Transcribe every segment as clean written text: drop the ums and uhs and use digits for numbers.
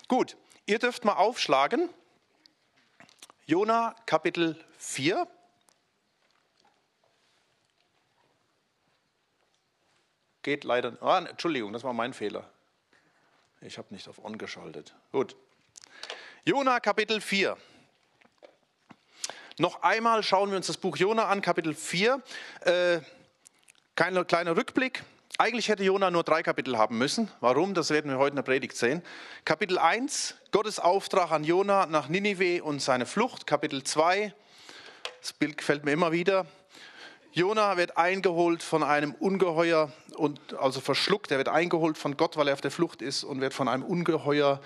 Gut, ihr dürft mal aufschlagen. Jona Kapitel 4. Geht leider. Entschuldigung, das war mein Fehler. Ich habe nicht auf On geschaltet. Gut. Jona Kapitel 4. Noch einmal schauen wir uns das Buch Jona an, Kapitel 4. Kleiner Rückblick. Eigentlich hätte Jona nur 3 Kapitel haben müssen. Warum? Das werden wir heute in der Predigt sehen. Kapitel 1, Gottes Auftrag an Jona nach Ninive und seine Flucht. Kapitel 2, das Bild gefällt mir immer wieder. Jona wird eingeholt von einem Ungeheuer, also verschluckt. Er wird eingeholt von Gott, weil er auf der Flucht ist und wird von einem Ungeheuer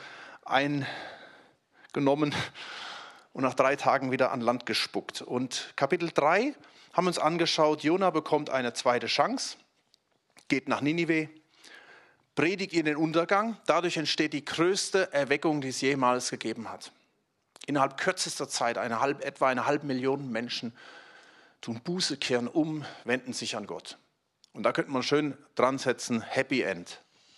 eingenommen und nach 3 Tagen wieder an Land gespuckt. Und Kapitel 3 haben wir uns angeschaut. Jona bekommt eine zweite Chance. Geht nach Ninive, predigt ihr den Untergang. Dadurch entsteht die größte Erweckung, die es jemals gegeben hat. Innerhalb kürzester Zeit etwa eine halbe Million Menschen tun Buße, kehren um, wenden sich an Gott. Und da könnte man schön dran setzen, Happy End.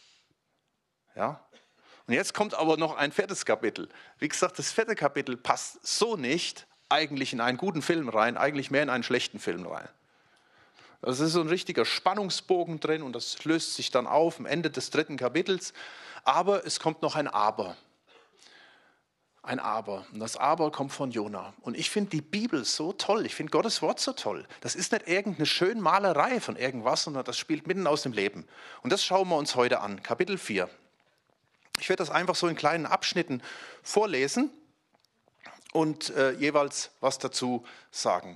Ja? Und jetzt kommt aber noch ein 4. Kapitel. Wie gesagt, das 4. Kapitel passt so nicht eigentlich in einen guten Film rein, eigentlich mehr in einen schlechten Film rein. Das ist so ein richtiger Spannungsbogen drin und das löst sich dann auf am Ende des 3. Kapitels. Aber es kommt noch ein Aber. Ein Aber. Und das Aber kommt von Jona. Und ich finde die Bibel so toll. Ich finde Gottes Wort so toll. Das ist nicht irgendeine Schönmalerei von irgendwas, sondern das spielt mitten aus dem Leben. Und das schauen wir uns heute an. Kapitel 4. Ich werde das einfach so in kleinen Abschnitten vorlesen und jeweils was dazu sagen.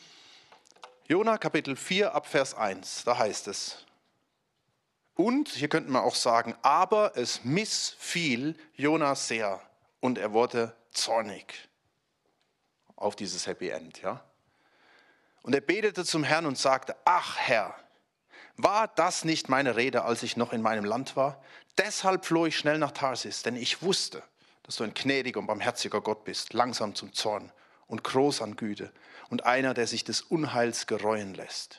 Jona Kapitel 4 ab Vers 1, da heißt es. Und, hier könnten wir auch sagen, aber es missfiel Jona sehr und er wurde zornig auf dieses Happy End. Ja? Und er betete zum Herrn und sagte, ach Herr, war das nicht meine Rede, als ich noch in meinem Land war? Deshalb floh ich schnell nach Tarsis, denn ich wusste, dass du ein gnädiger und barmherziger Gott bist, langsam zum Zorn und groß an Güte und einer, der sich des Unheils gereuen lässt.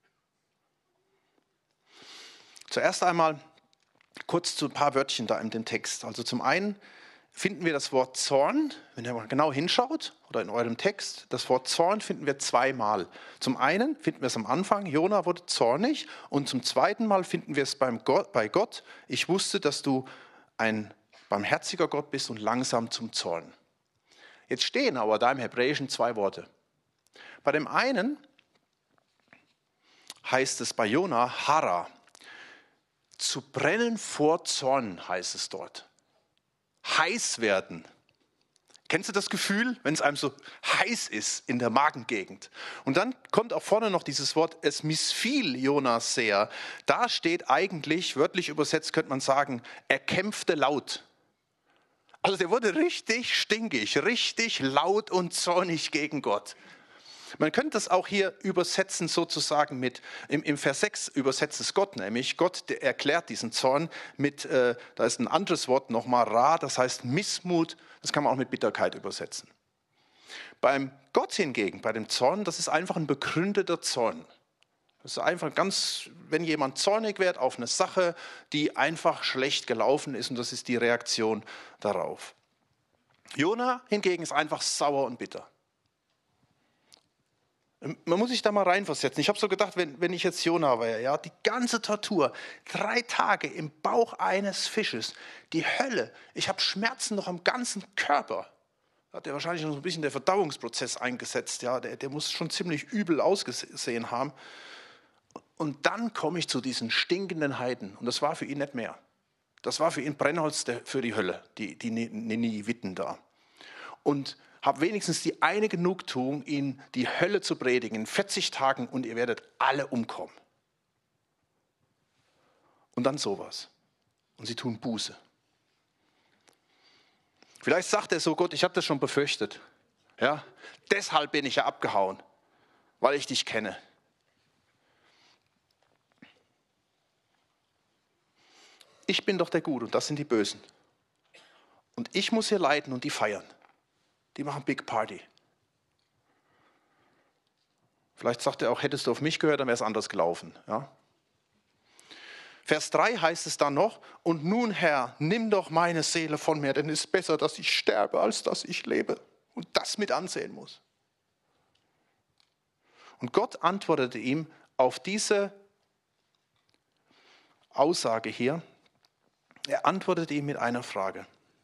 Zuerst einmal kurz zu ein paar Wörtchen da in dem Text. Also zum einen finden wir das Wort Zorn, wenn ihr mal genau hinschaut oder in eurem Text, das Wort Zorn finden wir 2-mal. Zum einen finden wir es am Anfang, Jona wurde zornig, und zum zweiten Mal finden wir es bei Gott, ich wusste, dass du ein barmherziger Gott bist und langsam zum Zorn. Jetzt stehen aber da im Hebräischen 2 Worte. Bei dem einen heißt es bei Jona Hara. Zu brennen vor Zorn heißt es dort. Heiß werden. Kennst du das Gefühl, wenn es einem so heiß ist in der Magengegend? Und dann kommt auch vorne noch dieses Wort, es missfiel Jona sehr. Da steht eigentlich, wörtlich übersetzt könnte man sagen, er kämpfte laut. Also der wurde richtig stinkig, richtig laut und zornig gegen Gott. Man könnte das auch hier übersetzen sozusagen mit, im Vers 6 übersetzt es Gott, nämlich Gott erklärt diesen Zorn mit, da ist ein anderes Wort nochmal, Ra, das heißt Missmut, das kann man auch mit Bitterkeit übersetzen. Beim Gott hingegen, bei dem Zorn, das ist einfach ein begründeter Zorn. Das ist einfach ganz, wenn jemand zornig wird auf eine Sache, die einfach schlecht gelaufen ist, und das ist die Reaktion darauf. Jona hingegen ist einfach sauer und bitter. Man muss sich da mal reinversetzen. Ich habe so gedacht, wenn ich jetzt Jona wäre, ja, die ganze Tortur, 3 Tage im Bauch eines Fisches, die Hölle, ich habe Schmerzen noch am ganzen Körper. Da hat er wahrscheinlich noch ein bisschen der Verdauungsprozess eingesetzt. Ja, der muss schon ziemlich übel ausgesehen haben. Und dann komme ich zu diesen stinkenden Heiden. Und das war für ihn nicht mehr. Das war für ihn Brennholz für die Hölle, die Niniviten da. Und habe wenigstens die eine Genugtuung, ihnen die Hölle zu predigen in 40 Tagen und ihr werdet alle umkommen. Und dann sowas. Und sie tun Buße. Vielleicht sagt er so, Gott, ich habe das schon befürchtet. Ja? Deshalb bin ich ja abgehauen, weil ich dich kenne. Ich bin doch der Gute und das sind die Bösen. Und ich muss hier leiden und die feiern. Die machen Big Party. Vielleicht sagt er auch, hättest du auf mich gehört, dann wäre es anders gelaufen. Ja? Vers 3 heißt es dann noch, und nun Herr, nimm doch meine Seele von mir, denn es ist besser, dass ich sterbe, als dass ich lebe und das mit ansehen muss. Und Gott antwortete ihm auf diese Aussage hier, er antwortete ihm mit einer Frage.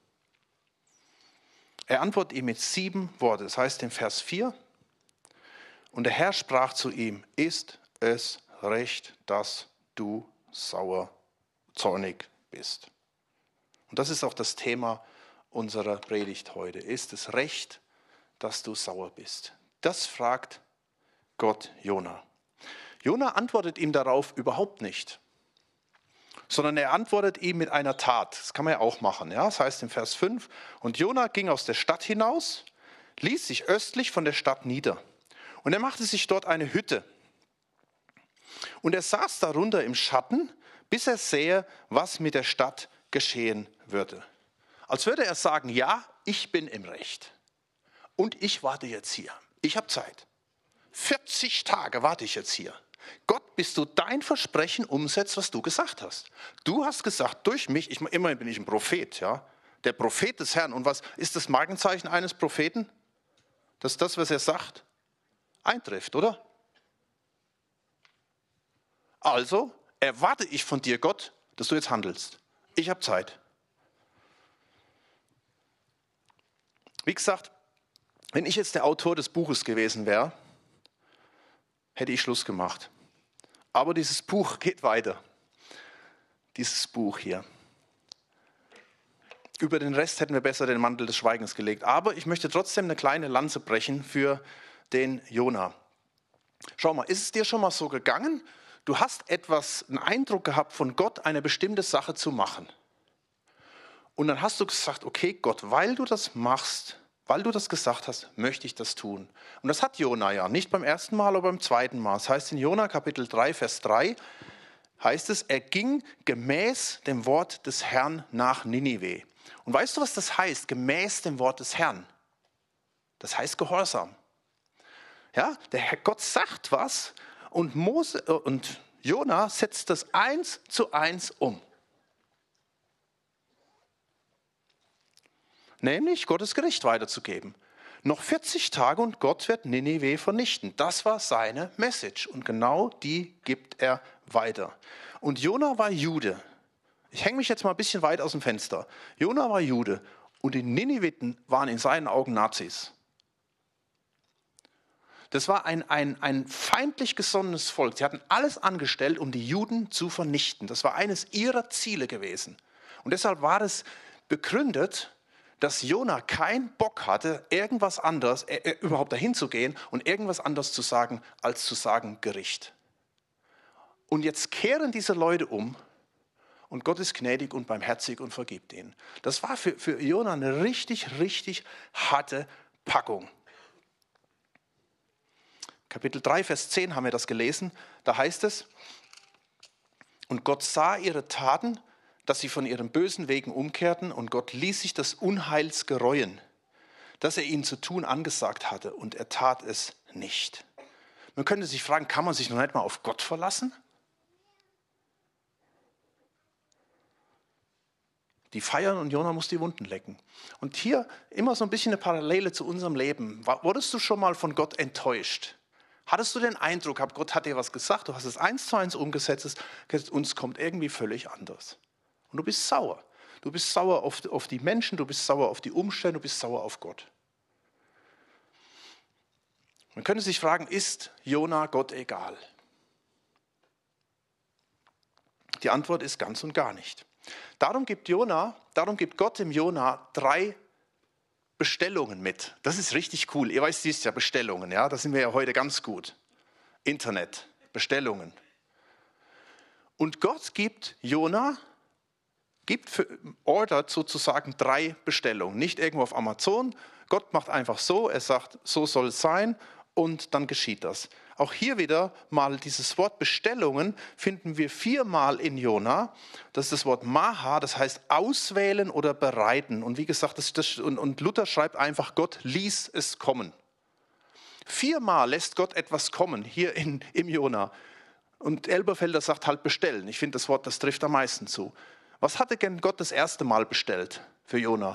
Er antwortet ihm mit 7 Worten, das heißt in Vers 4, und der Herr sprach zu ihm, ist es recht, dass du zornig bist? Und das ist auch das Thema unserer Predigt heute. Ist es recht, dass du sauer bist? Das fragt Gott Jona. Jona antwortet ihm darauf überhaupt nicht, sondern er antwortet ihm mit einer Tat. Das kann man ja auch machen. Ja? Das heißt in Vers 5, und Jona ging aus der Stadt hinaus, ließ sich östlich von der Stadt nieder. Und er machte sich dort eine Hütte. Und er saß darunter im Schatten, bis er sähe, was mit der Stadt geschehen würde. Als würde er sagen, ja, ich bin im Recht. Und ich warte jetzt hier. Ich habe Zeit. 40 Tage warte ich jetzt hier. Gott, bis du dein Versprechen umsetzt, was du gesagt hast. Du hast gesagt, durch mich, immerhin bin ich ein Prophet, ja, der Prophet des Herrn. Und was ist das Markenzeichen eines Propheten? Dass das, was er sagt, eintrifft, oder? Also erwarte ich von dir, Gott, dass du jetzt handelst. Ich habe Zeit. Wie gesagt, wenn ich jetzt der Autor des Buches gewesen wäre, hätte ich Schluss gemacht. Aber dieses Buch geht weiter. Dieses Buch hier. Über den Rest hätten wir besser den Mantel des Schweigens gelegt. Aber ich möchte trotzdem eine kleine Lanze brechen für den Jona. Schau mal, ist es dir schon mal so gegangen? Du hast einen Eindruck gehabt von Gott, eine bestimmte Sache zu machen. Und dann hast du gesagt, okay Gott, weil du das machst, weil du das gesagt hast, möchte ich das tun. Und das hat Jona ja, nicht beim ersten Mal, aber beim zweiten Mal. Das heißt in Jona Kapitel 3, Vers 3, heißt es, er ging gemäß dem Wort des Herrn nach Ninive. Und weißt du, was das heißt, gemäß dem Wort des Herrn? Das heißt Gehorsam. Ja, der Herr Gott sagt was und Jona setzt das 1:1 um. Nämlich Gottes Gericht weiterzugeben. Noch 40 Tage und Gott wird Ninive vernichten. Das war seine Message und genau die gibt er weiter. Und Jona war Jude. Ich hänge mich jetzt mal ein bisschen weit aus dem Fenster. Jona war Jude und die Niniviten waren in seinen Augen Nazis. Das war ein feindlich gesonnenes Volk. Sie hatten alles angestellt, um die Juden zu vernichten. Das war eines ihrer Ziele gewesen. Und deshalb war es begründet, dass Jona keinen Bock hatte, irgendwas anderes, überhaupt dahin zu gehen und irgendwas anderes zu sagen, als zu sagen Gericht. Und jetzt kehren diese Leute um und Gott ist gnädig und barmherzig und vergibt ihnen. Das war für Jona eine richtig, richtig harte Packung. Kapitel 3, Vers 10 haben wir das gelesen. Da heißt es, und Gott sah ihre Taten, dass sie von ihren bösen Wegen umkehrten und Gott ließ sich das Unheils gereuen, das er ihnen zu tun angesagt hatte und er tat es nicht. Man könnte sich fragen, kann man sich noch nicht mal auf Gott verlassen? Die feiern und Jona muss die Wunden lecken. Und hier immer so ein bisschen eine Parallele zu unserem Leben. Wurdest du schon mal von Gott enttäuscht? Hattest du den Eindruck, Gott hat dir was gesagt, du hast es 1:1 umgesetzt und es kommt irgendwie völlig anders. Und du bist sauer. Du bist sauer auf die Menschen, du bist sauer auf die Umstände, du bist sauer auf Gott. Man könnte sich fragen, ist Jona Gott egal? Die Antwort ist ganz und gar nicht. Darum gibt Gott dem Jona 3 Bestellungen mit. Das ist richtig cool. Ihr wisst ja, Bestellungen, ja, da sind wir ja heute ganz gut. Internet, Bestellungen. Und Gott ordert sozusagen 3 Bestellungen. Nicht irgendwo auf Amazon. Gott macht einfach so, er sagt, so soll es sein und dann geschieht das. Auch hier wieder mal dieses Wort Bestellungen finden wir 4-mal in Jona. Das ist das Wort Maha, das heißt auswählen oder bereiten. Und wie gesagt, und Luther schreibt einfach, Gott ließ es kommen. 4-mal lässt Gott etwas kommen hier im Jona. Und Elberfelder sagt halt bestellen. Ich finde das Wort, das trifft am meisten zu. Was hatte denn Gott das erste Mal bestellt für Jona?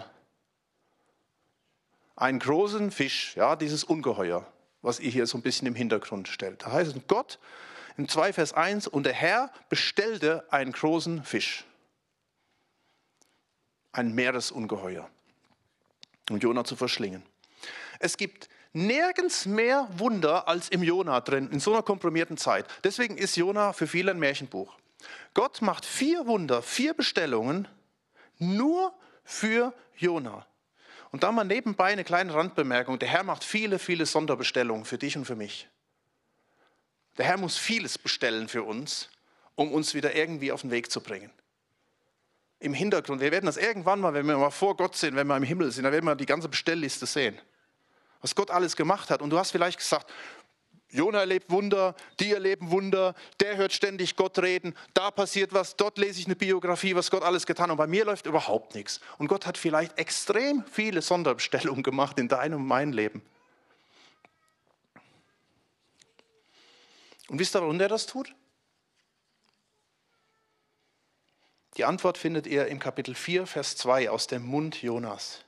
Einen großen Fisch, ja, dieses Ungeheuer, was ihr hier so ein bisschen im Hintergrund stellt. Da heißt es, Gott, in 2 Vers 1, und der Herr bestellte einen großen Fisch. Ein Meeresungeheuer, um Jona zu verschlingen. Es gibt nirgends mehr Wunder als im Jona drin, in so einer komprimierten Zeit. Deswegen ist Jona für viele ein Märchenbuch. Gott macht 4 Wunder, 4 Bestellungen nur für Jona. Und da mal nebenbei eine kleine Randbemerkung. Der Herr macht viele, viele Sonderbestellungen für dich und für mich. Der Herr muss vieles bestellen für uns, um uns wieder irgendwie auf den Weg zu bringen. Im Hintergrund, wir werden das irgendwann mal, wenn wir mal vor Gott sind, wenn wir im Himmel sind, dann werden wir die ganze Bestellliste sehen. Was Gott alles gemacht hat. Und du hast vielleicht gesagt, Jona erlebt Wunder, die erleben Wunder, der hört ständig Gott reden, da passiert was, dort lese ich eine Biografie, was Gott alles getan hat. Und bei mir läuft überhaupt nichts. Und Gott hat vielleicht extrem viele Sonderbestellungen gemacht in deinem und meinem Leben. Und wisst ihr, warum er das tut? Die Antwort findet ihr im Kapitel 4, Vers 2 aus dem Mund Jonas.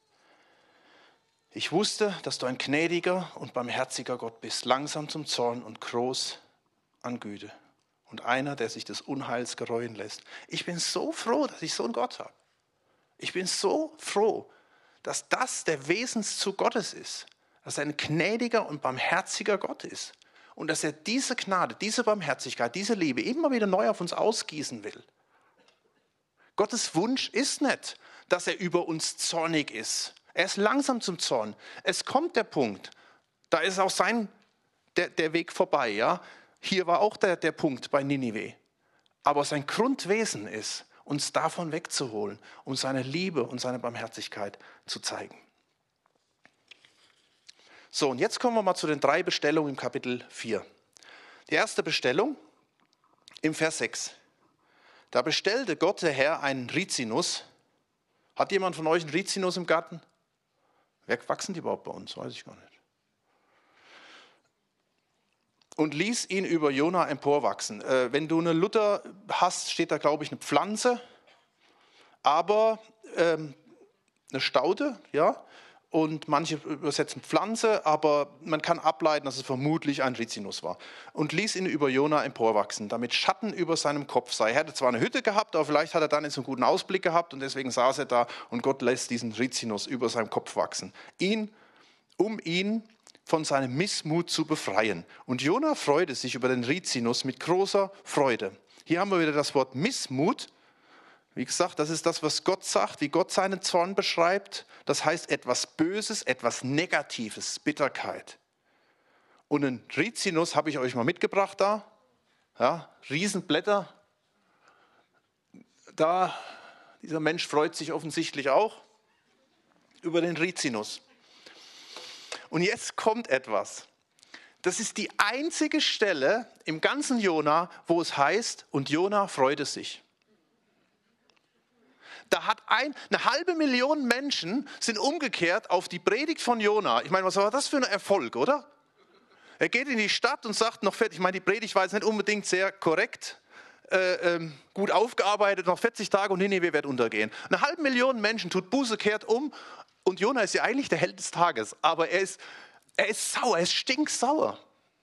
Ich wusste, dass du ein gnädiger und barmherziger Gott bist, langsam zum Zorn und groß an Güte. Und einer, der sich des Unheils gereuen lässt. Ich bin so froh, dass ich so einen Gott habe. Ich bin so froh, dass das der Wesenszug Gottes ist. Dass er ein gnädiger und barmherziger Gott ist. Und dass er diese Gnade, diese Barmherzigkeit, diese Liebe immer wieder neu auf uns ausgießen will. Gottes Wunsch ist nicht, dass er über uns zornig ist. Er ist langsam zum Zorn. Es kommt der Punkt, da ist auch der Weg vorbei. Ja? Hier war auch der Punkt bei Ninive. Aber sein Grundwesen ist, uns davon wegzuholen, um seine Liebe und seine Barmherzigkeit zu zeigen. So, und jetzt kommen wir mal zu den 3 Bestellungen im Kapitel 4. Die erste Bestellung im Vers 6. Da bestellte Gott, der Herr, einen Rizinus. Hat jemand von euch einen Rizinus im Garten? Wer wachsen die überhaupt bei uns? Weiß ich gar nicht. Und ließ ihn über Jona emporwachsen. Wenn du eine Luther hast, steht da, glaube ich, eine Pflanze, aber eine Staude, ja. Und manche übersetzen Pflanze, aber man kann ableiten, dass es vermutlich ein Rizinus war. Und ließ ihn über Jona emporwachsen, damit Schatten über seinem Kopf sei. Er hatte zwar eine Hütte gehabt, aber vielleicht hat er dann nicht so einen guten Ausblick gehabt und deswegen saß er da und Gott lässt diesen Rizinus über seinem Kopf wachsen. Um ihn von seinem Missmut zu befreien. Und Jona freute sich über den Rizinus mit großer Freude. Hier haben wir wieder das Wort Missmut. Wie gesagt, das ist das, was Gott sagt, wie Gott seinen Zorn beschreibt. Das heißt etwas Böses, etwas Negatives, Bitterkeit. Und einen Rizinus habe ich euch mal mitgebracht da. Ja, Riesenblätter. Da, dieser Mensch freut sich offensichtlich auch über den Rizinus. Und jetzt kommt etwas. Das ist die einzige Stelle im ganzen Jona, wo es heißt, und Jona freute sich. Da hat 500.000 Menschen sind umgekehrt auf die Predigt von Jona. Ich meine, was war das für ein Erfolg, oder? Er geht in die Stadt und sagt noch, ich meine, die Predigt war jetzt nicht unbedingt sehr korrekt, gut aufgearbeitet, noch 40 Tage und Ninive wird untergehen. 500.000 Menschen tut Buße, kehrt um und Jona ist ja eigentlich der Held des Tages, aber er ist sauer, er ist stinksauer.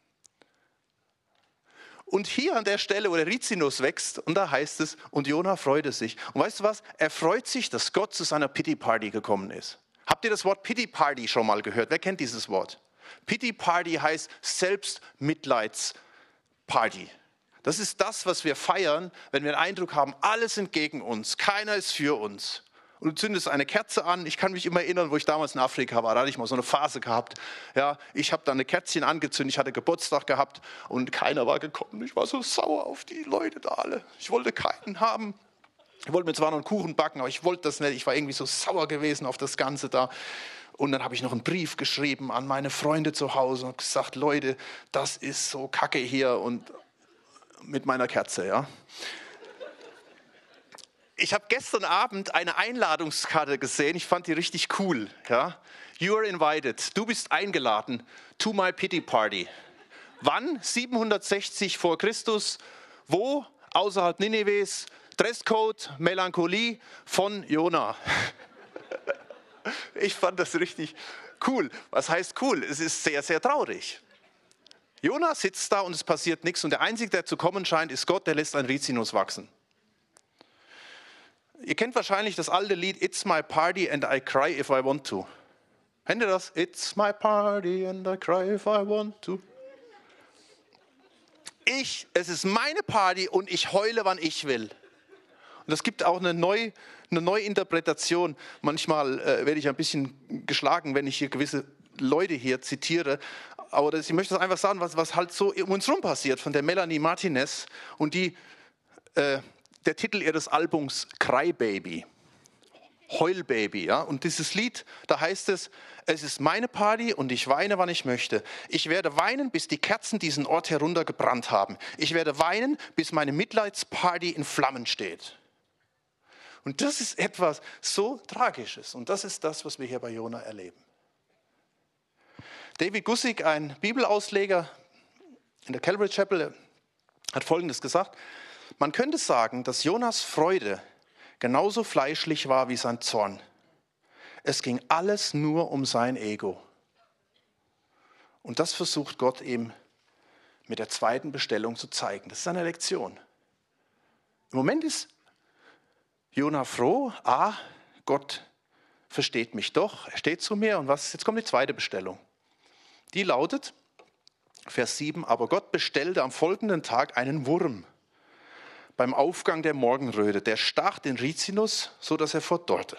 Und hier an der Stelle, wo der Rizinus wächst, und da heißt es, und Jona freute sich. Und weißt du was? Er freut sich, dass Gott zu seiner Pity Party gekommen ist. Habt ihr das Wort Pity Party schon mal gehört? Wer kennt dieses Wort? Pity Party heißt Selbstmitleidsparty. Das ist das, was wir feiern, wenn wir den Eindruck haben, alle sind gegen uns, keiner ist für uns. Und du zündest eine Kerze an. Ich kann mich immer erinnern, wo ich damals in Afrika war, da hatte ich mal so eine Phase gehabt. Ja, ich habe da eine Kerzchen angezündet, ich hatte Geburtstag gehabt und keiner war gekommen. Ich war so sauer auf die Leute da alle. Ich wollte keinen haben. Ich wollte mir zwar noch einen Kuchen backen, aber ich wollte das nicht. Ich war irgendwie so sauer gewesen auf das Ganze da. Und dann habe ich noch einen Brief geschrieben an meine Freunde zu Hause und gesagt, Leute, das ist so kacke hier und mit meiner Kerze, ja. Ich habe gestern Abend eine Einladungskarte gesehen, ich fand die richtig cool. Ja? You are invited, du bist eingeladen to my pity party. Wann? 760 vor Christus. Wo? Außerhalb Ninives. Dresscode, Melancholie von Jona. Ich fand das richtig cool. Was heißt cool? Es ist sehr, sehr traurig. Jona sitzt da und es passiert nichts. Und der Einzige, der zu kommen scheint, ist Gott, der lässt ein Rizinus wachsen. Ihr kennt wahrscheinlich das alte Lied It's my party and I cry if I want to. Kennt ihr das? It's my party and I cry if I want to. Es ist meine Party und ich heule, wann ich will. Und es gibt auch eine Neuinterpretation. Manchmal werde ich ein bisschen geschlagen, wenn ich hier gewisse Leute hier zitiere. Aber ich möchte das einfach sagen, was halt so um uns rum passiert, von der Melanie Martinez. Und der Titel ihres Albums Crybaby, Heulbaby. Ja? Und dieses Lied, da heißt es ist meine Party und ich weine, wann ich möchte. Ich werde weinen, bis die Kerzen diesen Ort heruntergebrannt haben. Ich werde weinen, bis meine Mitleidsparty in Flammen steht. Und das ist etwas so Tragisches. Und das ist das, was wir hier bei Jona erleben. David Gussig, ein Bibelausleger in der Calvary Chapel, hat Folgendes gesagt. Man könnte sagen, dass Jonas Freude genauso fleischlich war wie sein Zorn. Es ging alles nur um sein Ego. Und das versucht Gott ihm mit der zweiten Bestellung zu zeigen. Das ist eine Lektion. Im Moment ist Jona froh, Gott versteht mich doch, er steht zu mir. Und jetzt kommt die zweite Bestellung. Die lautet, Vers 7, aber Gott bestellte am folgenden Tag einen Wurm beim Aufgang der Morgenröte. Der stach den Rizinus, sodass er verdorrte.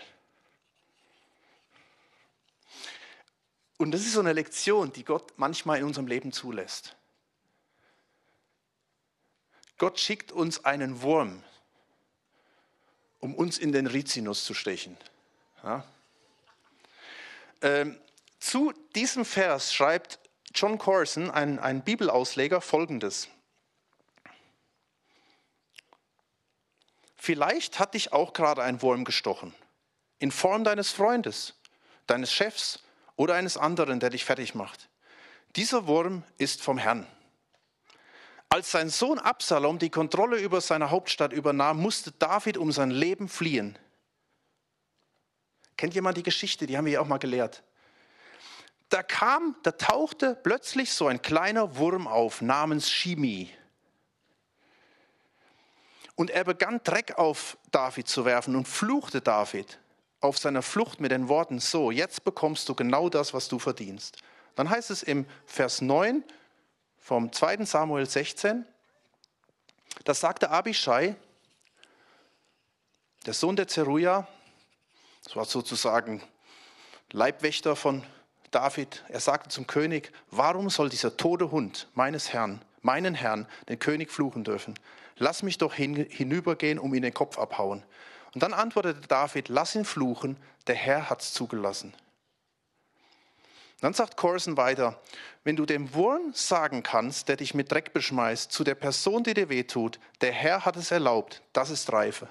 Und das ist so eine Lektion, die Gott manchmal in unserem Leben zulässt. Gott schickt uns einen Wurm, um uns in den Rizinus zu stechen. Ja? Zu diesem Vers schreibt John Corson, ein Bibelausleger, Folgendes. Vielleicht hat dich auch gerade ein Wurm gestochen, in Form deines Freundes, deines Chefs oder eines anderen, der dich fertig macht. Dieser Wurm ist vom Herrn. Als sein Sohn Absalom die Kontrolle über seine Hauptstadt übernahm, musste David um sein Leben fliehen. Kennt jemand die Geschichte? Die haben wir ja auch mal gelehrt. Da tauchte plötzlich so ein kleiner Wurm auf, namens Shimi. Und er begann Dreck auf David zu werfen und fluchte David auf seiner Flucht mit den Worten, so, jetzt bekommst du genau das, was du verdienst. Dann heißt es im Vers 9 vom 2. Samuel 16, das sagte Abischai, der Sohn der Zeruja, das war sozusagen Leibwächter von David, er sagte zum König, warum soll dieser tote Hund meinen Herrn, den König fluchen dürfen? Lass mich doch hinübergehen, um ihn den Kopf abhauen. Und dann antwortete David, lass ihn fluchen, der Herr hat's zugelassen. Dann sagt Corson weiter, wenn du dem Wurm sagen kannst, der dich mit Dreck beschmeißt, zu der Person, die dir wehtut, der Herr hat es erlaubt, das ist Reife.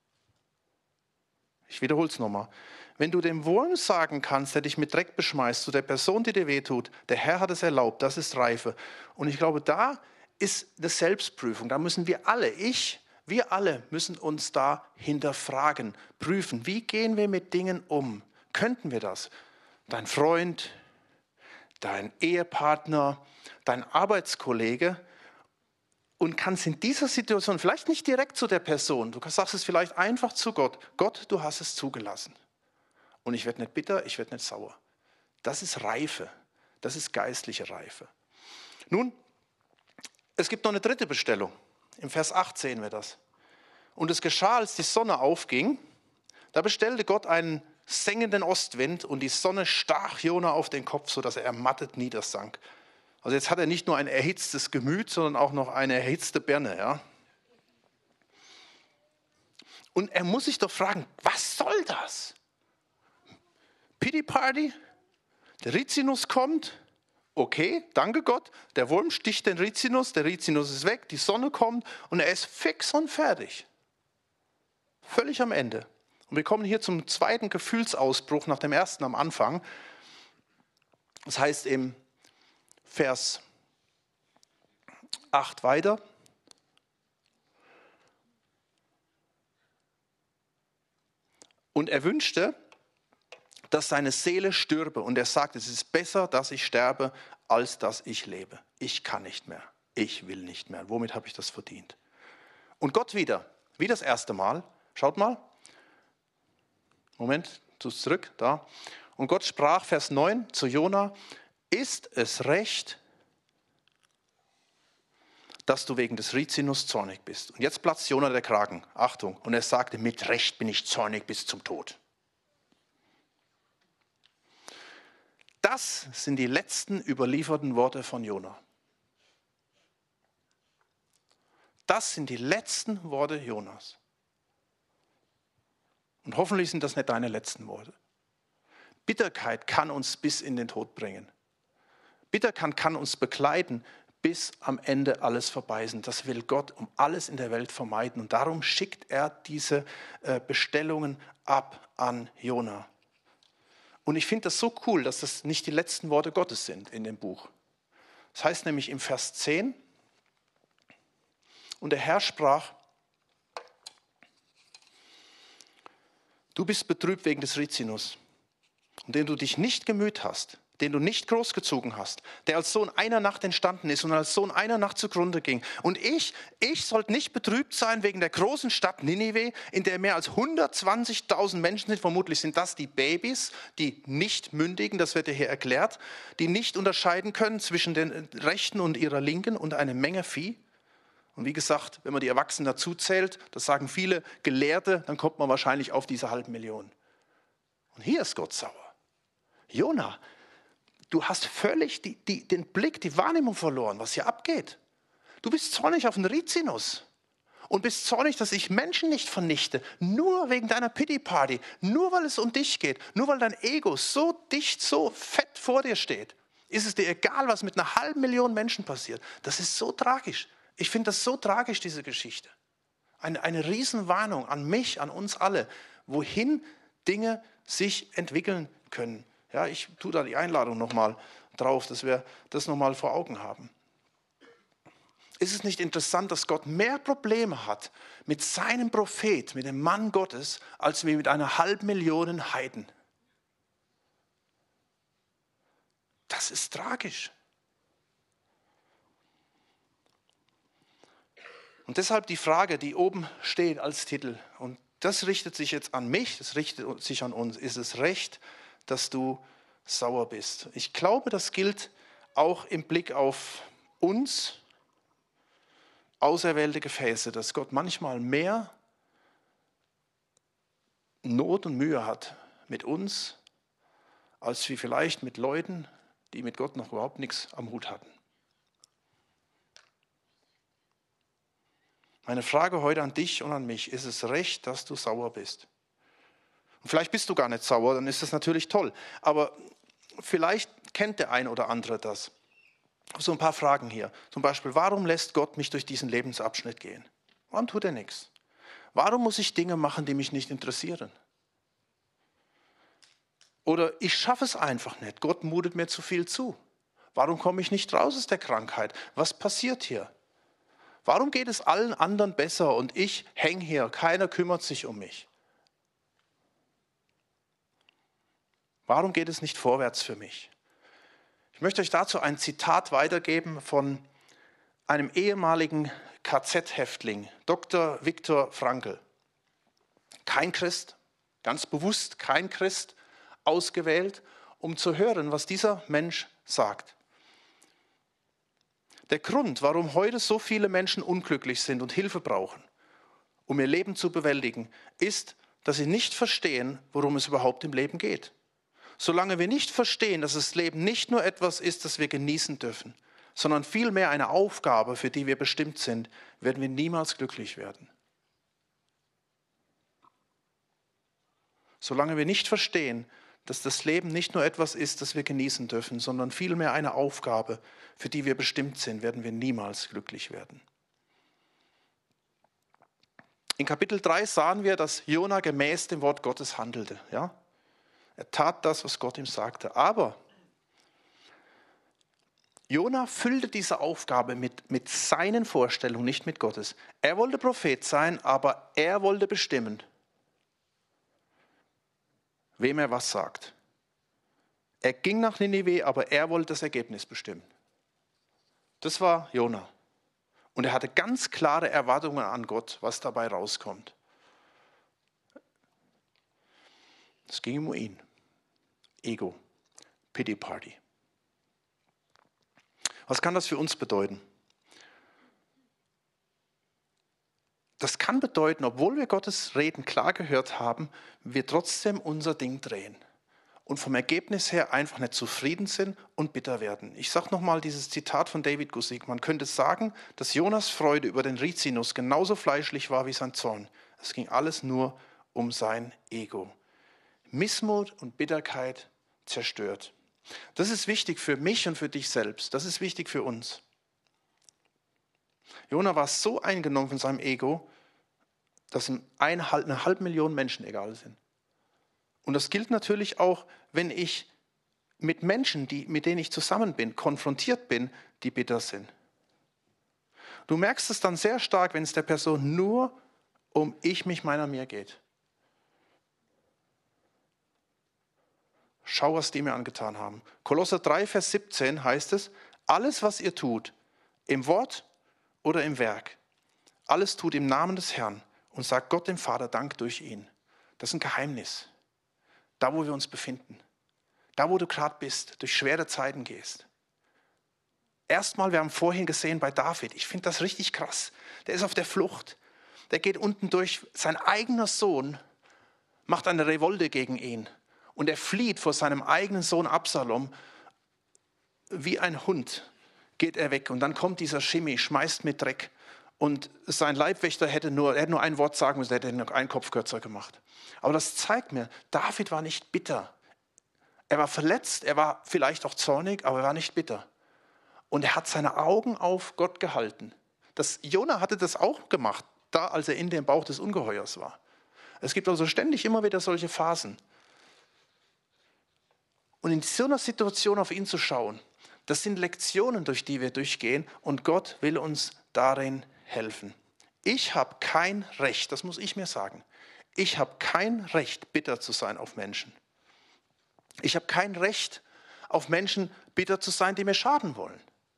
Ich wiederhole es nochmal. Wenn du dem Wurm sagen kannst, der dich mit Dreck beschmeißt, zu der Person, die dir wehtut, der Herr hat es erlaubt, das ist Reife. Und ich glaube, da ist eine Selbstprüfung. Da müssen wir alle müssen uns da hinterfragen, prüfen. Wie gehen wir mit Dingen um? Könnten wir das? Dein Freund, dein Ehepartner, dein Arbeitskollege und kannst in dieser Situation, vielleicht nicht direkt zu der Person, du sagst es vielleicht einfach zu Gott, Gott, du hast es zugelassen. Und ich werde nicht bitter, ich werde nicht sauer. Das ist Reife, das ist geistliche Reife. Nun, es gibt noch eine dritte Bestellung. Im Vers 8 sehen wir das. Und es geschah, als die Sonne aufging, da bestellte Gott einen sengenden Ostwind und die Sonne stach Jona auf den Kopf, sodass er ermattet niedersank. Also jetzt hat er nicht nur ein erhitztes Gemüt, sondern auch noch eine erhitzte Birne. Ja? Und er muss sich doch fragen, was soll das? Pity Party? Der Rizinus kommt? Okay, danke Gott, der Wurm sticht den Rizinus, der Rizinus ist weg, die Sonne kommt und er ist fix und fertig. Völlig am Ende. Und wir kommen hier zum zweiten Gefühlsausbruch nach dem ersten am Anfang. Das heißt im Vers 8 weiter. Und er wünschte, dass seine Seele stürbe. Und er sagte, es ist besser, dass ich sterbe, als dass ich lebe. Ich kann nicht mehr. Ich will nicht mehr. Womit habe ich das verdient? Und Gott wieder, wie das erste Mal. Schaut mal. Moment, tu es zurück, da. Und Gott sprach, Vers 9, zu Jona, ist es recht, dass du wegen des Rizinus zornig bist? Und jetzt platzt Jona der Kragen. Achtung. Und er sagte, mit Recht bin ich zornig bis zum Tod. Das sind die letzten überlieferten Worte von Jona. Das sind die letzten Worte Jonas. Und hoffentlich sind das nicht deine letzten Worte. Bitterkeit kann uns bis in den Tod bringen. Bitterkeit kann uns begleiten, bis am Ende alles vorbei ist. Das will Gott um alles in der Welt vermeiden. Und darum schickt er diese Bestellungen ab an Jona. Und ich finde das so cool, dass das nicht die letzten Worte Gottes sind in dem Buch. Das heißt nämlich im Vers 10, und der Herr sprach, du bist betrübt wegen des Rizinus, um den du dich nicht gemüht hast, den du nicht großgezogen hast, der als Sohn einer Nacht entstanden ist und als Sohn einer Nacht zugrunde ging. Und ich sollte nicht betrübt sein wegen der großen Stadt Ninive, in der mehr als 120.000 Menschen sind. Vermutlich sind das die Babys, die Nicht-Mündigen, das wird ja hier erklärt, die nicht unterscheiden können zwischen den Rechten und ihrer Linken und eine Menge Vieh. Und wie gesagt, wenn man die Erwachsenen dazu zählt, das sagen viele Gelehrte, dann kommt man wahrscheinlich auf diese 500.000. Und hier ist Gott sauer. Jona, du hast völlig den Blick, die Wahrnehmung verloren, was hier abgeht. Du bist zornig auf den Rizinus und bist zornig, dass ich Menschen nicht vernichte, nur wegen deiner Pity-Party, nur weil es um dich geht, nur weil dein Ego so dicht, so fett vor dir steht. Ist es dir egal, was mit einer 500.000 Menschen passiert? Das ist so tragisch. Ich finde das so tragisch, diese Geschichte. Eine Riesenwarnung an mich, an uns alle, wohin Dinge sich entwickeln können. Ja, ich tue da die Einladung nochmal drauf, dass wir das nochmal vor Augen haben. Ist es nicht interessant, dass Gott mehr Probleme hat mit seinem Prophet, mit dem Mann Gottes, als mit einer 500.000 Heiden? Das ist tragisch. Und deshalb die Frage, die oben steht als Titel, und das richtet sich jetzt an mich, das richtet sich an uns, ist es recht, dass du sauer bist? Ich glaube, das gilt auch im Blick auf uns, auserwählte Gefäße, dass Gott manchmal mehr Not und Mühe hat mit uns, als wie vielleicht mit Leuten, die mit Gott noch überhaupt nichts am Hut hatten. Meine Frage heute an dich und an mich, ist es recht, dass du sauer bist? Und vielleicht bist du gar nicht sauer, dann ist das natürlich toll. Aber vielleicht kennt der ein oder andere das. So ein paar Fragen hier. Zum Beispiel, warum lässt Gott mich durch diesen Lebensabschnitt gehen? Warum tut er nichts? Warum muss ich Dinge machen, die mich nicht interessieren? Oder ich schaffe es einfach nicht. Gott mutet mir zu viel zu. Warum komme ich nicht raus aus der Krankheit? Was passiert hier? Warum geht es allen anderen besser und ich hänge hier? Keiner kümmert sich um mich. Warum geht es nicht vorwärts für mich? Ich möchte euch dazu ein Zitat weitergeben von einem ehemaligen KZ-Häftling, Dr. Viktor Frankl. Kein Christ, ganz bewusst kein Christ, ausgewählt, um zu hören, was dieser Mensch sagt. Der Grund, warum heute so viele Menschen unglücklich sind und Hilfe brauchen, um ihr Leben zu bewältigen, ist, dass sie nicht verstehen, worum es überhaupt im Leben geht. Solange wir nicht verstehen, dass das Leben nicht nur etwas ist, das wir genießen dürfen, sondern vielmehr eine Aufgabe, für die wir bestimmt sind, werden wir niemals glücklich werden. Solange wir nicht verstehen, dass das Leben nicht nur etwas ist, das wir genießen dürfen, sondern vielmehr eine Aufgabe, für die wir bestimmt sind, werden wir niemals glücklich werden. In Kapitel 3 sahen wir, dass Jona gemäß dem Wort Gottes handelte. Ja? Er tat das, was Gott ihm sagte. Aber Jona füllte diese Aufgabe mit seinen Vorstellungen, nicht mit Gottes. Er wollte Prophet sein, aber er wollte bestimmen, wem er was sagt. Er ging nach Ninive, aber er wollte das Ergebnis bestimmen. Das war Jona. Und er hatte ganz klare Erwartungen an Gott, was dabei rauskommt. Es ging um ihn. Ego. Pity Party. Was kann das für uns bedeuten? Das kann bedeuten, obwohl wir Gottes Reden klar gehört haben, wir trotzdem unser Ding drehen und vom Ergebnis her einfach nicht zufrieden sind und bitter werden. Ich sage nochmal dieses Zitat von David Guzik. Man könnte sagen, dass Jonas Freude über den Rizinus genauso fleischlich war wie sein Zorn. Es ging alles nur um sein Ego. Missmut und Bitterkeit zerstört. Das ist wichtig für mich und für dich selbst. Das ist wichtig für uns. Jona war so eingenommen von seinem Ego, dass ihm eine halbe Million Menschen egal sind. Und das gilt natürlich auch, wenn ich mit Menschen, mit denen ich zusammen bin, konfrontiert bin, die bitter sind. Du merkst es dann sehr stark, wenn es der Person nur um ich, mich, meiner, mir geht. Schau, was die mir angetan haben. Kolosser 3, Vers 17 heißt es, alles, was ihr tut, im Wort oder im Werk, alles tut im Namen des Herrn und sagt Gott dem Vater Dank durch ihn. Das ist ein Geheimnis. Da, wo wir uns befinden. Da, wo du gerade bist, durch schwere Zeiten gehst. Erstmal, wir haben vorhin gesehen bei David, ich finde das richtig krass. Der ist auf der Flucht. Der geht unten durch. Sein eigener Sohn macht eine Revolte gegen ihn. Und er flieht vor seinem eigenen Sohn Absalom. Wie ein Hund geht er weg. Und dann kommt dieser Shimei, schmeißt mit Dreck. Und sein Leibwächter hätte nur ein Wort sagen müssen, er hätte noch einen Kopf kürzer gemacht. Aber das zeigt mir, David war nicht bitter. Er war verletzt, er war vielleicht auch zornig, aber er war nicht bitter. Und er hat seine Augen auf Gott gehalten. Jona hatte das auch gemacht, da als er in dem Bauch des Ungeheuers war. Es gibt also ständig immer wieder solche Phasen. Und in so einer Situation auf ihn zu schauen, das sind Lektionen, durch die wir durchgehen und Gott will uns darin helfen. Ich habe kein Recht, das muss ich mir sagen, ich habe kein Recht, bitter zu sein auf Menschen. Ich habe kein Recht, auf Menschen bitter zu sein, die mir schaden wollen.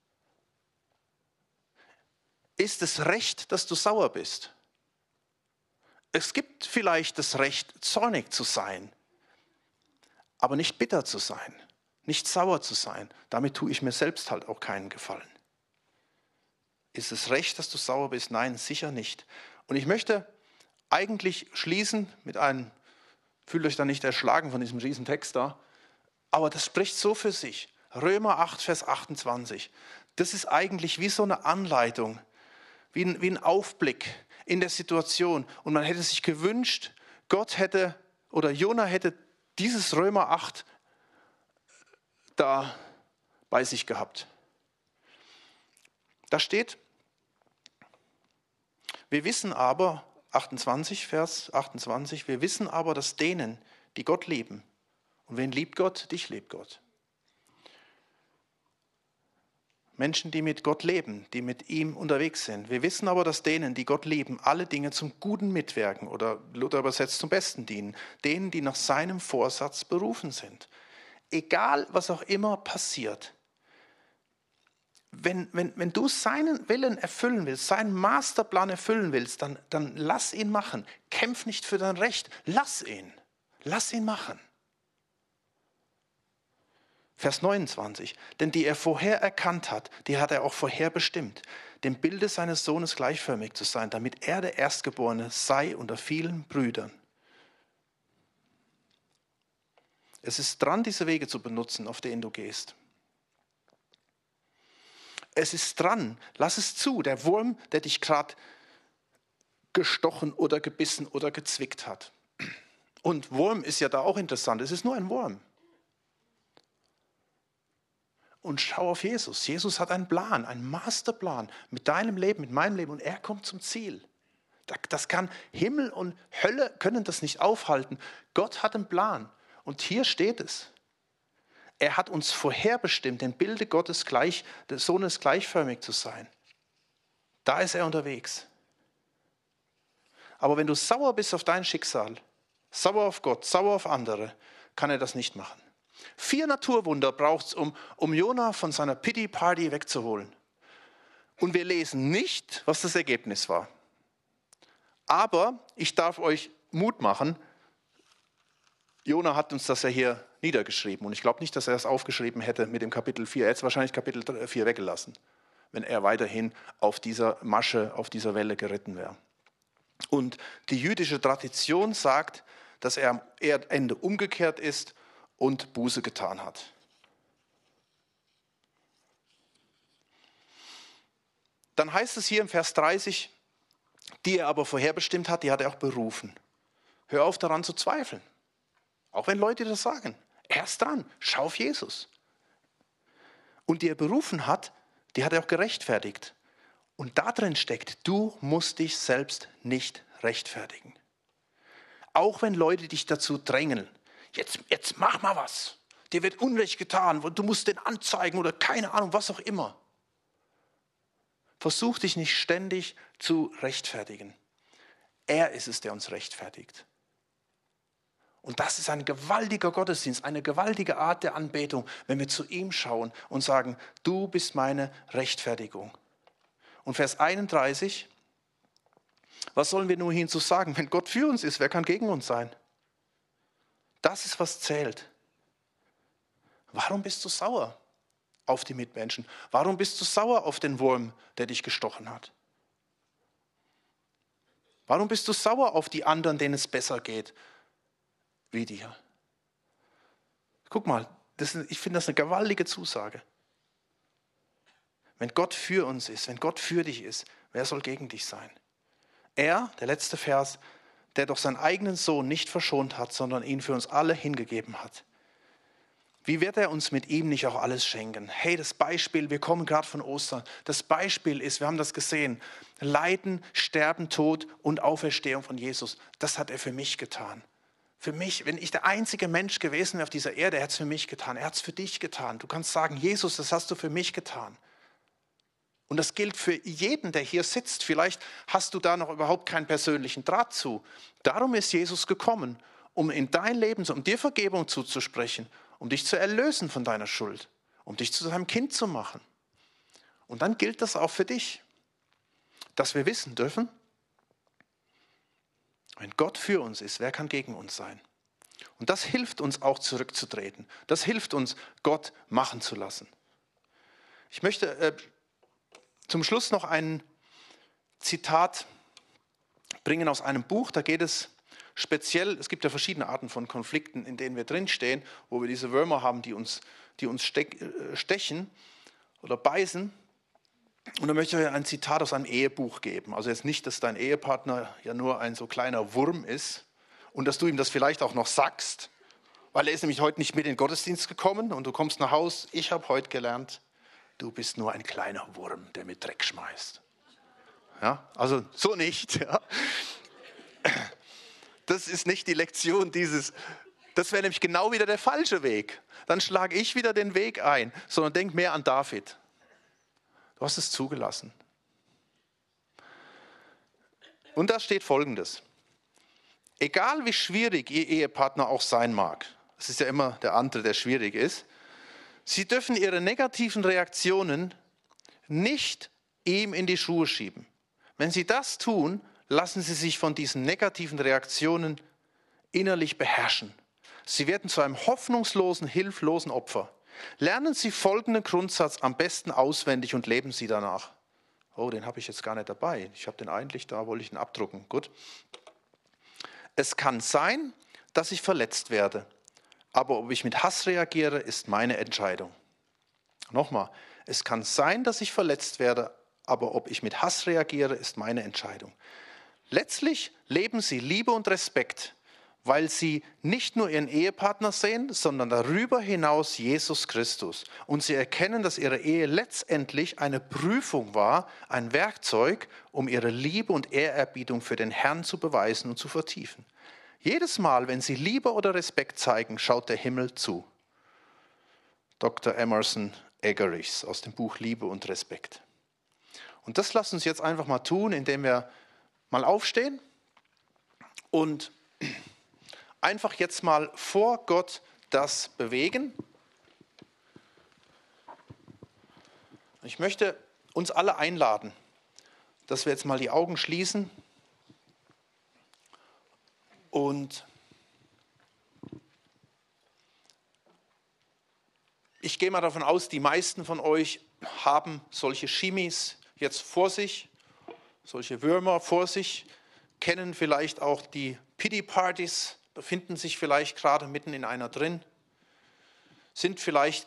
Ist es Recht, dass du sauer bist? Es gibt vielleicht das Recht, zornig zu sein, aber nicht bitter zu sein, nicht sauer zu sein. Damit tue ich mir selbst halt auch keinen Gefallen. Ist es recht, dass du sauer bist? Nein, sicher nicht. Und ich möchte eigentlich schließen mit einem, fühlt euch da nicht erschlagen von diesem riesen Text da, aber das spricht so für sich. Römer 8, Vers 28. Das ist eigentlich wie so eine Anleitung, wie ein Aufblick in der Situation. Und man hätte sich gewünscht, Jona hätte dieses Römer 8 da bei sich gehabt. Da steht, wir wissen aber, 28, Vers 28, wir wissen aber, dass denen, die Gott lieben, und wen liebt Gott? Dich liebt Gott. Menschen, die mit Gott leben, die mit ihm unterwegs sind. Wir wissen aber, dass denen, die Gott lieben, alle Dinge zum Guten mitwirken oder Luther übersetzt zum Besten dienen. Denen, die nach seinem Vorsatz berufen sind. Egal, was auch immer passiert. Wenn du seinen Willen erfüllen willst, seinen Masterplan erfüllen willst, dann lass ihn machen. Kämpf nicht für dein Recht. Lass ihn machen. Vers 29. Denn die er vorher erkannt hat, die hat er auch vorher bestimmt, dem Bilde seines Sohnes gleichförmig zu sein, damit er der Erstgeborene sei unter vielen Brüdern. Es ist dran, diese Wege zu benutzen, auf denen du gehst. Es ist dran, lass es zu, der Wurm, der dich gerade gestochen oder gebissen oder gezwickt hat. Und Wurm ist ja da auch interessant, es ist nur ein Wurm. Und schau auf Jesus. Jesus hat einen Plan, einen Masterplan mit deinem Leben, mit meinem Leben und er kommt zum Ziel. Das kann Himmel und Hölle können das nicht aufhalten. Gott hat einen Plan und hier steht es. Er hat uns vorherbestimmt, dem Bilde Gottes des Sohnes gleichförmig zu sein. Da ist er unterwegs. Aber wenn du sauer bist auf dein Schicksal, sauer auf Gott, sauer auf andere, kann er das nicht machen. 4 Naturwunder braucht es, um Jona von seiner Pity-Party wegzuholen. Und wir lesen nicht, was das Ergebnis war. Aber ich darf euch Mut machen, Jona hat uns das ja hier niedergeschrieben. Und ich glaube nicht, dass er das aufgeschrieben hätte mit dem Kapitel 4. Er hätte wahrscheinlich Kapitel 4 weggelassen, wenn er weiterhin auf dieser Masche, auf dieser Welle geritten wäre. Und die jüdische Tradition sagt, dass er am Ende umgekehrt ist und Buße getan hat. Dann heißt es hier im Vers 30, die er aber vorherbestimmt hat, die hat er auch berufen. Hör auf daran zu zweifeln. Auch wenn Leute das sagen. Er ist dran, schau auf Jesus. Und die er berufen hat, die hat er auch gerechtfertigt. Und da drin steckt, du musst dich selbst nicht rechtfertigen. Auch wenn Leute dich dazu drängen, jetzt mach mal was. Dir wird Unrecht getan, du musst den anzeigen oder keine Ahnung, was auch immer. Versuch dich nicht ständig zu rechtfertigen. Er ist es, der uns rechtfertigt. Und das ist ein gewaltiger Gottesdienst, eine gewaltige Art der Anbetung, wenn wir zu ihm schauen und sagen, du bist meine Rechtfertigung. Und Vers 31, was sollen wir nur hinzu sagen? Wenn Gott für uns ist, wer kann gegen uns sein? Das ist, was zählt. Warum bist du sauer auf die Mitmenschen? Warum bist du sauer auf den Wurm, der dich gestochen hat? Warum bist du sauer auf die anderen, denen es besser geht wie dir? Guck mal, ich finde das eine gewaltige Zusage. Wenn Gott für uns ist, wenn Gott für dich ist, wer soll gegen dich sein? Er, der letzte Vers, der doch seinen eigenen Sohn nicht verschont hat, sondern ihn für uns alle hingegeben hat. Wie wird er uns mit ihm nicht auch alles schenken? Hey, das Beispiel, wir kommen gerade von Ostern. Das Beispiel ist, wir haben das gesehen, Leiden, Sterben, Tod und Auferstehung von Jesus. Das hat er für mich getan. Für mich, wenn ich der einzige Mensch gewesen wäre auf dieser Erde, er hat es für mich getan. Er hat es für dich getan. Du kannst sagen, Jesus, das hast du für mich getan. Und das gilt für jeden, der hier sitzt. Vielleicht hast du da noch überhaupt keinen persönlichen Draht zu. Darum ist Jesus gekommen, um in dein Leben, um dir Vergebung zuzusprechen, um dich zu erlösen von deiner Schuld, um dich zu seinem Kind zu machen. Und dann gilt das auch für dich, dass wir wissen dürfen, wenn Gott für uns ist, wer kann gegen uns sein? Und das hilft uns auch zurückzutreten. Das hilft uns, Gott machen zu lassen. Ich möchte zum Schluss noch ein Zitat bringen aus einem Buch. Da geht es speziell, es gibt ja verschiedene Arten von Konflikten, in denen wir drinstehen, wo wir diese Würmer haben, die uns stechen oder beißen. Und da möchte ich ein Zitat aus einem Ehebuch geben. Also jetzt nicht, dass dein Ehepartner ja nur ein so kleiner Wurm ist und dass du ihm das vielleicht auch noch sagst, weil er ist nämlich heute nicht mit in den Gottesdienst gekommen und du kommst nach Hause, ich habe heute gelernt, du bist nur ein kleiner Wurm, der mit Dreck schmeißt. Ja, also so nicht. Ja. Das ist nicht die Lektion das wäre nämlich genau wieder der falsche Weg. Dann schlage ich wieder den Weg ein, sondern denk mehr an David. Du hast es zugelassen. Und da steht Folgendes. Egal wie schwierig Ihr Ehepartner auch sein mag, es ist ja immer der andere, der schwierig ist, Sie dürfen Ihre negativen Reaktionen nicht ihm in die Schuhe schieben. Wenn Sie das tun, lassen Sie sich von diesen negativen Reaktionen innerlich beherrschen. Sie werden zu einem hoffnungslosen, hilflosen Opfer. Lernen Sie folgenden Grundsatz am besten auswendig und leben Sie danach. Oh, den habe ich jetzt gar nicht dabei. Ich habe den eigentlich da, wollte ich ihn abdrucken. Gut. Es kann sein, dass ich verletzt werde. Aber ob ich mit Hass reagiere, ist meine Entscheidung. Nochmal. Es kann sein, dass ich verletzt werde. Aber ob ich mit Hass reagiere, ist meine Entscheidung. Letztlich leben Sie Liebe und Respekt, weil sie nicht nur ihren Ehepartner sehen, sondern darüber hinaus Jesus Christus. Und sie erkennen, dass ihre Ehe letztendlich eine Prüfung war, ein Werkzeug, um ihre Liebe und Ehrerbietung für den Herrn zu beweisen und zu vertiefen. Jedes Mal, wenn sie Liebe oder Respekt zeigen, schaut der Himmel zu. Dr. Emerson Eggerichs aus dem Buch Liebe und Respekt. Und das lasst uns jetzt einfach mal tun, indem wir mal aufstehen und einfach jetzt mal vor Gott das bewegen. Ich möchte uns alle einladen, dass wir jetzt mal die Augen schließen und ich gehe mal davon aus, die meisten von euch haben solche Chimis jetzt vor sich, solche Würmer vor sich, kennen vielleicht auch die Pity-Partys, befinden sich vielleicht gerade mitten in einer drin, sind vielleicht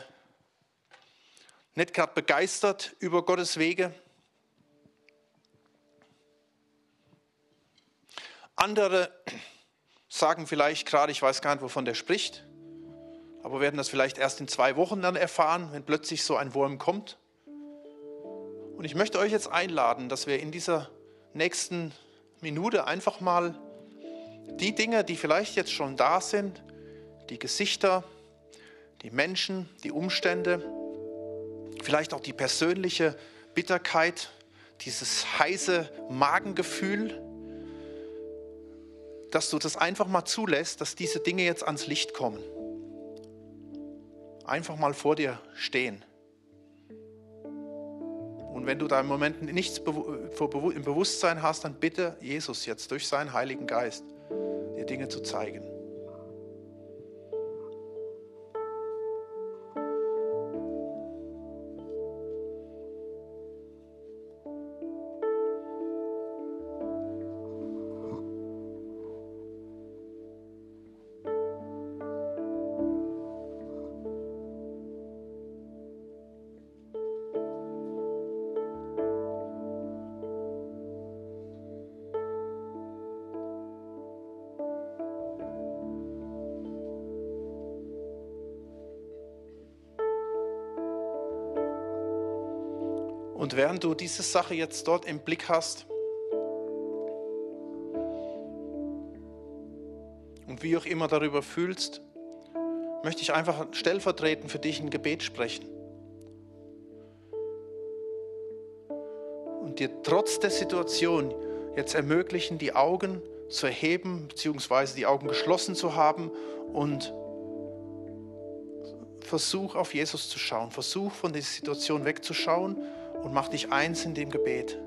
nicht gerade begeistert über Gottes Wege. Andere sagen vielleicht gerade, ich weiß gar nicht, wovon der spricht, aber werden das vielleicht erst in 2 Wochen dann erfahren, wenn plötzlich so ein Wurm kommt. Und ich möchte euch jetzt einladen, dass wir in dieser nächsten Minute einfach mal die Dinge, die vielleicht jetzt schon da sind, die Gesichter, die Menschen, die Umstände, vielleicht auch die persönliche Bitterkeit, dieses heiße Magengefühl, dass du das einfach mal zulässt, dass diese Dinge jetzt ans Licht kommen. Einfach mal vor dir stehen. Und wenn du da im Moment nichts im Bewusstsein hast, dann bitte Jesus jetzt durch seinen Heiligen Geist dir Dinge zu zeigen. Und während du diese Sache jetzt dort im Blick hast und wie auch immer darüber fühlst, möchte ich einfach stellvertretend für dich ein Gebet sprechen. Und dir trotz der Situation jetzt ermöglichen, die Augen zu erheben, beziehungsweise die Augen geschlossen zu haben und versuch auf Jesus zu schauen, versuch von dieser Situation wegzuschauen und mach dich eins in dem Gebet.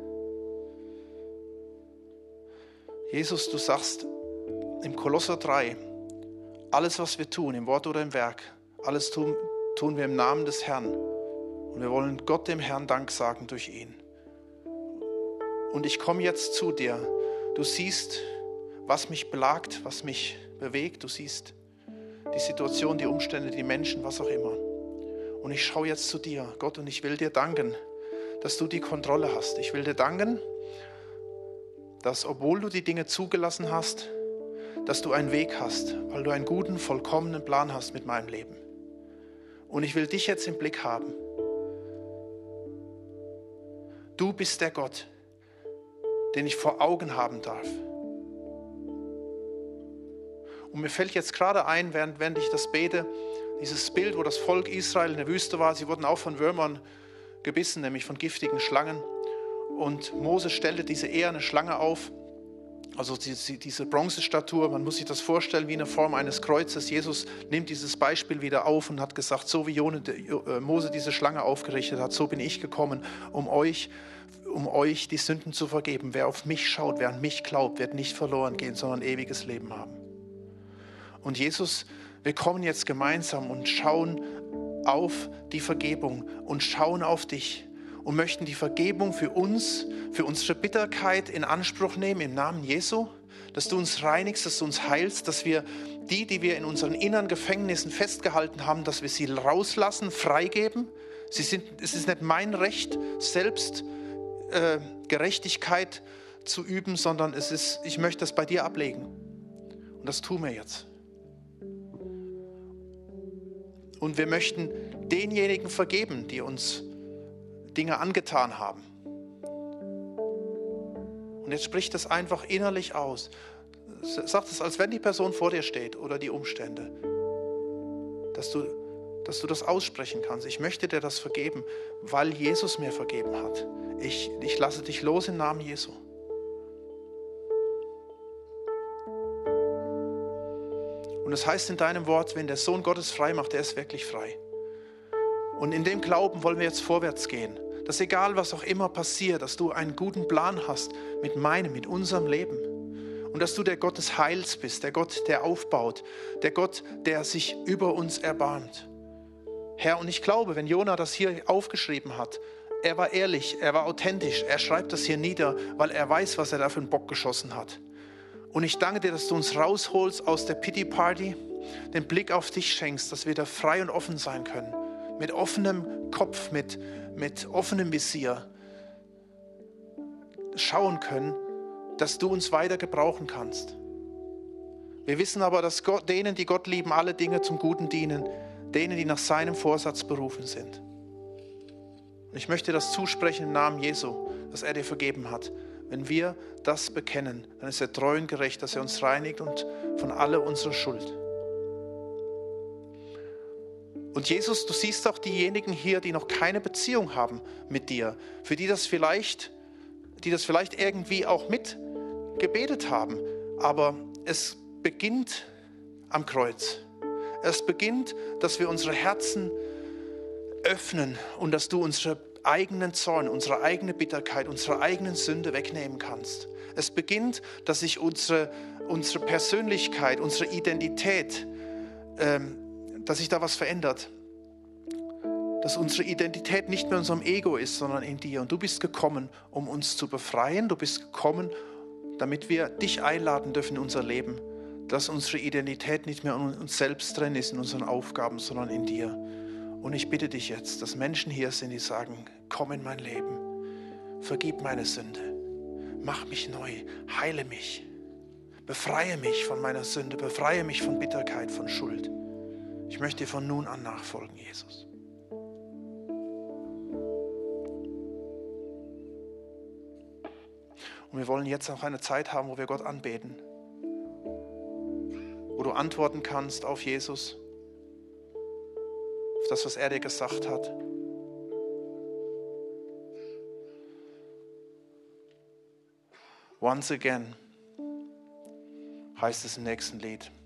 Jesus, du sagst im Kolosser 3, alles, was wir tun, im Wort oder im Werk, alles tun wir im Namen des Herrn. Und wir wollen Gott, dem Herrn, Dank sagen durch ihn. Und ich komme jetzt zu dir. Du siehst, was mich belagt, was mich bewegt. Du siehst die Situation, die Umstände, die Menschen, was auch immer. Und ich schaue jetzt zu dir, Gott, und ich will dir danken, dass du die Kontrolle hast. Ich will dir danken, dass, obwohl du die Dinge zugelassen hast, dass du einen Weg hast, weil du einen guten, vollkommenen Plan hast mit meinem Leben. Und ich will dich jetzt im Blick haben. Du bist der Gott, den ich vor Augen haben darf. Und mir fällt jetzt gerade ein, während ich das bete, dieses Bild, wo das Volk Israel in der Wüste war, sie wurden auch von Würmern gebissen, nämlich von giftigen Schlangen. Und Mose stellte diese eherne Schlange auf, also diese Bronzestatue, man muss sich das vorstellen wie eine Form eines Kreuzes. Jesus nimmt dieses Beispiel wieder auf und hat gesagt, so wie Mose diese Schlange aufgerichtet hat, so bin ich gekommen, um euch die Sünden zu vergeben. Wer auf mich schaut, wer an mich glaubt, wird nicht verloren gehen, sondern ewiges Leben haben. Und Jesus, wir kommen jetzt gemeinsam und schauen auf die Vergebung und schauen auf dich und möchten die Vergebung für uns, für unsere Bitterkeit in Anspruch nehmen im Namen Jesu, dass du uns reinigst, dass du uns heilst, dass wir die wir in unseren inneren Gefängnissen festgehalten haben, dass wir sie rauslassen, freigeben. Es ist nicht mein Recht, selbst Gerechtigkeit zu üben, sondern ich möchte das bei dir ablegen. Und das tun wir jetzt. Und wir möchten denjenigen vergeben, die uns Dinge angetan haben. Und jetzt sprich das einfach innerlich aus. Sag es, als wenn die Person vor dir steht oder die Umstände. Dass du dass du das aussprechen kannst. Ich möchte dir das vergeben, weil Jesus mir vergeben hat. Ich lasse dich los im Namen Jesu. Und es heißt in deinem Wort, wenn der Sohn Gottes frei macht, der ist wirklich frei. Und in dem Glauben wollen wir jetzt vorwärts gehen. Dass egal was auch immer passiert, dass du einen guten Plan hast mit unserem Leben. Und dass du der Gott des Heils bist, der Gott, der aufbaut, der Gott, der sich über uns erbarmt. Herr, und ich glaube, wenn Jona das hier aufgeschrieben hat, er war ehrlich, er war authentisch, er schreibt das hier nieder, weil er weiß, was er da für einen Bock geschossen hat. Und ich danke dir, dass du uns rausholst aus der Pity Party, den Blick auf dich schenkst, dass wir da frei und offen sein können. Mit offenem Kopf, mit offenem Visier schauen können, dass du uns weiter gebrauchen kannst. Wir wissen aber, dass Gott, denen, die Gott lieben, alle Dinge zum Guten dienen, denen, die nach seinem Vorsatz berufen sind. Und ich möchte das zusprechen im Namen Jesu, dass er dir vergeben hat. Wenn wir das bekennen, dann ist er treu und gerecht, dass er uns reinigt und von aller unserer Schuld. Und Jesus, du siehst auch diejenigen hier, die noch keine Beziehung haben mit dir, für die das vielleicht irgendwie auch mitgebetet haben. Aber es beginnt am Kreuz. Es beginnt, dass wir unsere Herzen öffnen und dass du unsere eigenen Zorn, unsere eigene Bitterkeit, unsere eigenen Sünde wegnehmen kannst. Es beginnt, dass sich unsere Persönlichkeit, unsere Identität, dass sich da was verändert. Dass unsere Identität nicht mehr in unserem Ego ist, sondern in dir. Und du bist gekommen, um uns zu befreien. Du bist gekommen, damit wir dich einladen dürfen in unser Leben. Dass unsere Identität nicht mehr in uns selbst drin ist, in unseren Aufgaben, sondern in dir. Und ich bitte dich jetzt, dass Menschen hier sind, die sagen, komm in mein Leben, vergib meine Sünde, mach mich neu, heile mich, befreie mich von meiner Sünde, befreie mich von Bitterkeit, von Schuld. Ich möchte dir von nun an nachfolgen, Jesus. Und wir wollen jetzt auch eine Zeit haben, wo wir Gott anbeten. Wo du antworten kannst auf Jesus, auf das, was er dir gesagt hat. Once again heißt es im nächsten Lied.